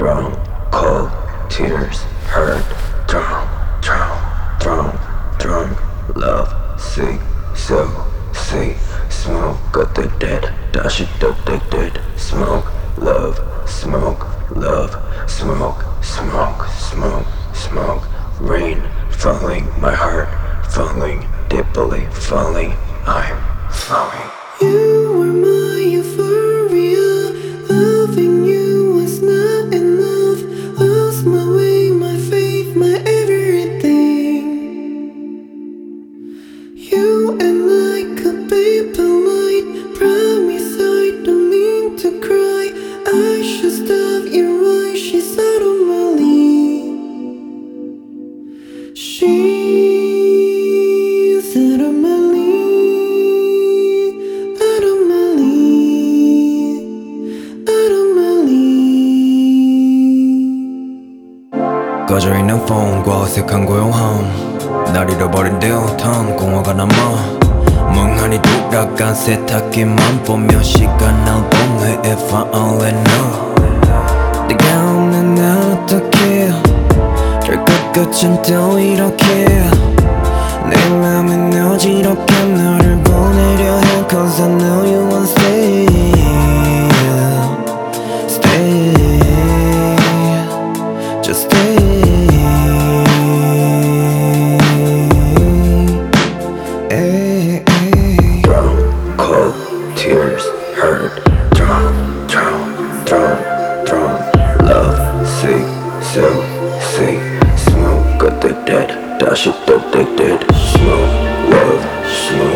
drown, cold, tears, hurt, drown, drown, drown, drunk, love, sick, so, sick, smoke, got the dead, dash it up the dead, smoke, love, smoke, love, smoke, smoke, smoke, smoke, rain, falling, my heart, falling, deeply falling, I'm falling. You were my euphoria. Loving you was not enough. Lost my way, my faith, my everything. You and I could be polite. Promise I don't mean to cry. I should stop your eyes. She's out of my league. She's out of my league. Out of my league. Out of my league. 꺼져 있는 폰과 어색한 고요함 날 잃어버린 듯한 공허가 남아 멍하니 돌아간 세탁기만 보며 시간 날 보내 If I only knew 네가 없는 날 어떡해 결국 끝은 또 이렇게 내 맘은 어지럽게 너를 보내려 해 Cause I know you won't stay Stay Just stay Drown, cold, tears, hurt, drown, drown, drown, drown, love, sick, so, sick, smoke, got the dead, dash it up the dead, smoke, love, smoke.